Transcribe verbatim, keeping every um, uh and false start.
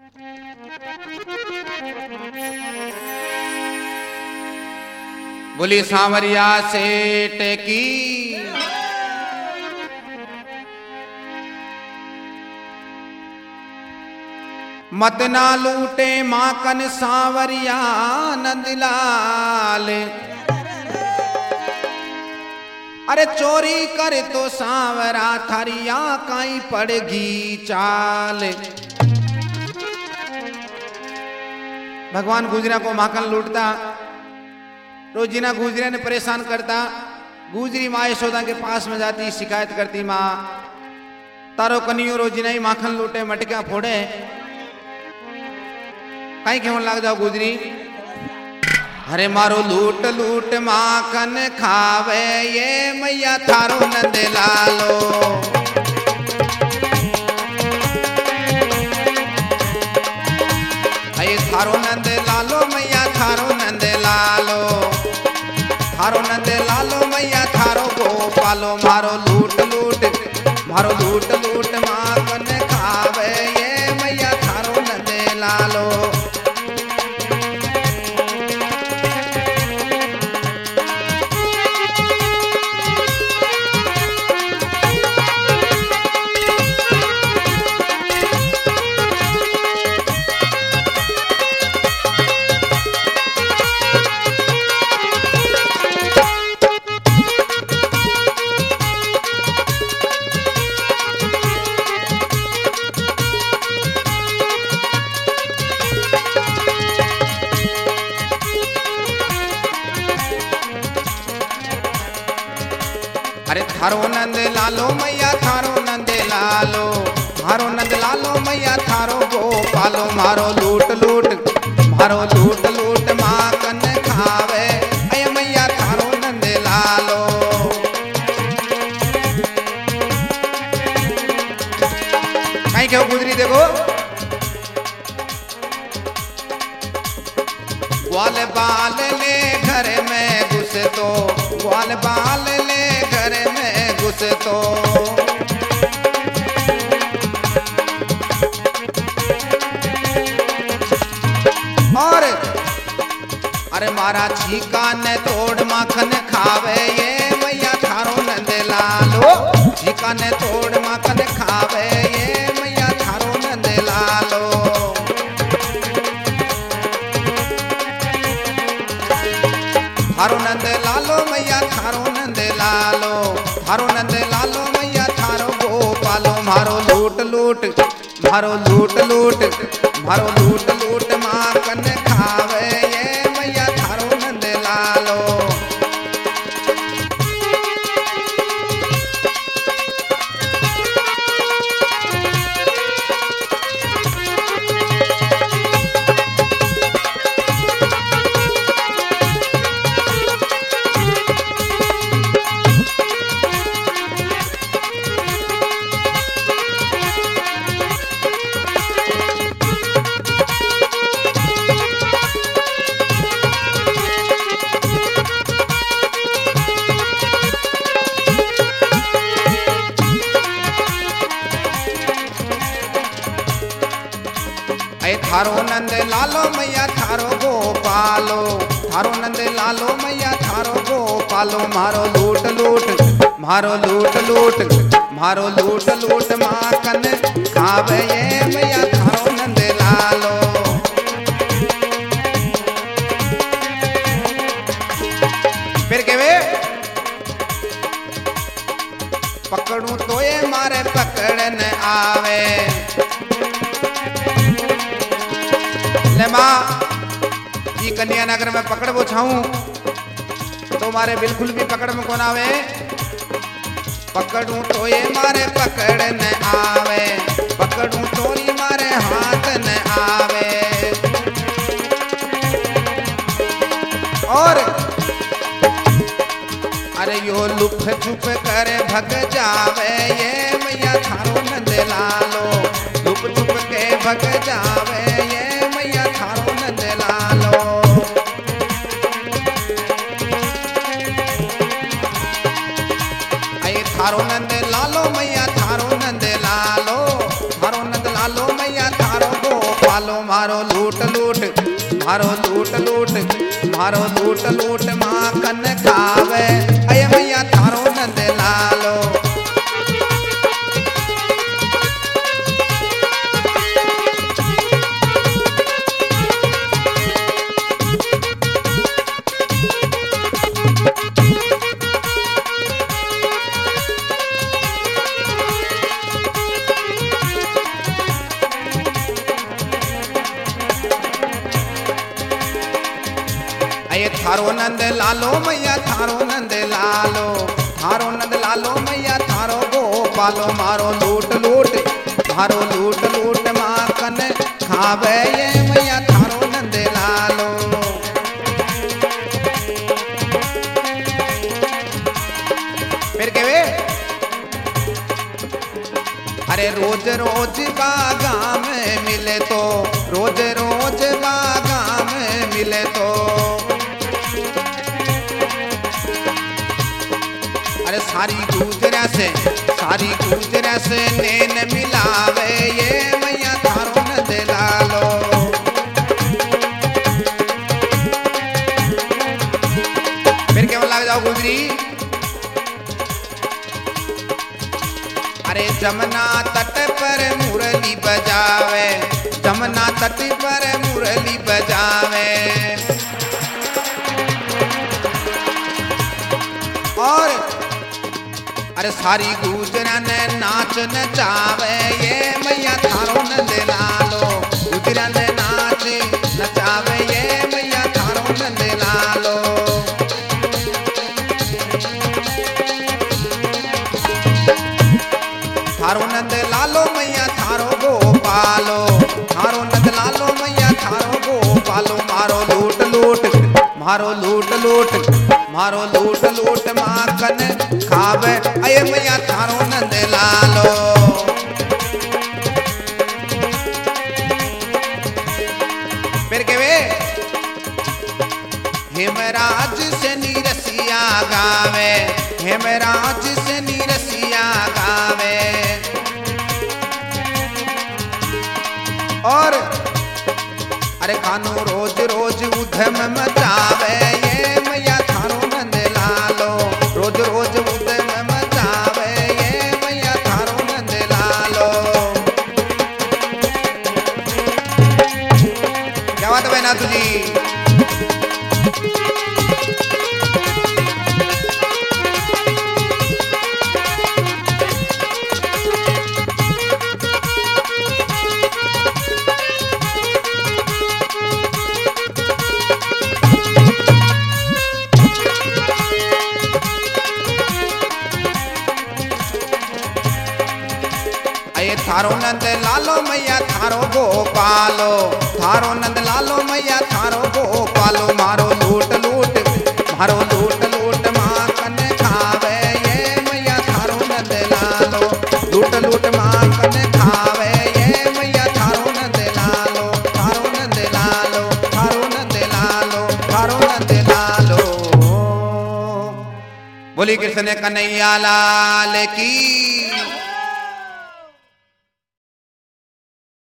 बोली सांवरिया सेठ की। मत ना लूटे माकन सांवरिया नंदलाल। अरे चोरी करे तो सांवरा थारिया काई पड़गी चाल। भगवान गुजरा को माखन लूटता, रोजीना गुजरिया ने परेशान करता। गुजरी माँ यशोदा के पास में जाती, शिकायत करती, माँ तारो कनियो रोजीना ही माखन लूटे, मटका फोड़े, कहीं क्यों लग जाओ गुजरी। अरे मारो लूट लूट माखन खावे ये मैया थारो नंद लालो। अये थारो नंद लालो मैया थारो नंद लालो। थारो नंद लालो मैया थारो गोपालो। मारो लूट लूट मारो लूट लूट माखन खावे ये मैया थारो नंद लालो। अरे थारो नंद लालो मैया थारो नंद लालो। मारो नंद लालो मैया थारो गोपालो। मारो लूट लूट मारो लूट लूट माखन खावे अय मैया थारो नंद लालो। कहीं क्यों गुजरी देखो। ग्वाल बाल ले घर में घुस तो, ग्वाल बाल ले घर में घुस तो। और अरे मारा छीका ने तोड़ माखन खावे ये मैया थारो नंद लालो। छीका ने तोड़ माखन खावे ये मैया थारो नंद लालो। थारो नंद लालो मैया थारो नंद लालो। थारो नंद लालो मैया थारो गोपालो। मारो लूट लूट मारो लूट लूट मारो लूट लूट माखन खावे ये मैया थारो नंद लालो। थारो नंद लालो मैया थारो गोपालो। थारो नंद लालो मैया थारो गोपालो। मारो लूट लूट मारो लूट लूट मारो लूट लूट माखन खावे ये मैया थारो नंद लालो। फिर के वे पकड़ू तो ये मारे पकड़न आवे। ले माँ जी कन्या नगर में पकड़ वो छाऊं तो मारे बिल्कुल भी पकड़ में कौन आवे। पकड़ू तो ये मारे पकड़ न आवे। पकड़ू तो ये मारे हाथ न आवे। और अरे यो लुप छुप करे भग जावे ये मैया थारो नंद लालो। लुप छुप के भग जावे ये मैया थारो नंद लालो। अये थारो नंद लालो मैया थारो नंद लालो। थारो नंद लालो मैया थारो गोपाल। पालो मारो लूट लूट मारो लूट लूट मारो लूट लूट माखन खावे अय मैया थारो नंद लालो। अये थारो नंद लालो मैया थारो नंद लालो थारो नंद लालो मैया थारो गोपालो मारो लूट लूट मारो लूट लूट माखन खावे ये मैया थारो नंद लालो। फिर के वे अरे रोज रोज बागा में मिले तो रोज रोज बागा में मिले तो अरे सारी गुजरा से सारी गुजरा से नैन मिलावे ये मैया थारो नंद लालो। फिर क्या लग जाओ गुजरी अरे जमुना तट पर मुरली बजावे जमुना तट पर मुरली बजावे और अरे सारी गुजरा ने नाच नचावे ये मैया थारो नंद लालो गुजरा ने नाच नचावे ये मैया थारो नंद लालो। थारो नंद लालो मैया थारो गोपालो थारो नंद लालो मैया थारो गोपालो मारो लूट लूट मारो लूट लूट मारो लूट लूट माखन खावे अये मैया थारो नंद लालो। फिर के वे हेमराज से नीरसिया गावे हेमराज से नीरसिया गावे और अरे कानू रोज रोज उधम मचावे ये मैया थारो नंद लालो रोज रोज उधम मचावे ये मैया थारो नंद लालो। क्या बात है ना तुझी थारो नंद लालो मैया थारो गोपालो थारो नंद लालो मैया थारो गोपालो मारो लूट लूट मारो लूट लूट माखन खावे ये मैया थारो नंद लालो लूट लूट माखन खावे ये मैया थारो नंद लालो थारो नंद लालो थारो नंद लालो थारो नंद लालो। बोली कृष्ण कन्हैया लाल की।